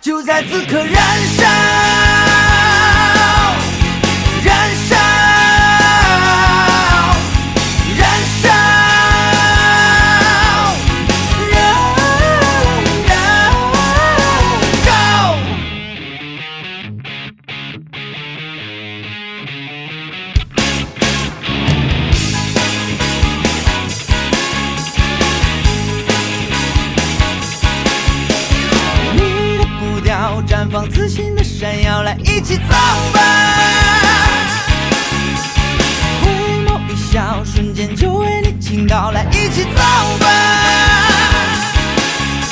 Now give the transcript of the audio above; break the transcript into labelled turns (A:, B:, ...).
A: 就在此刻燃烧，燃烧，燃烧，燃烧。你的步调绽放，自信的闪耀，来一起走吧。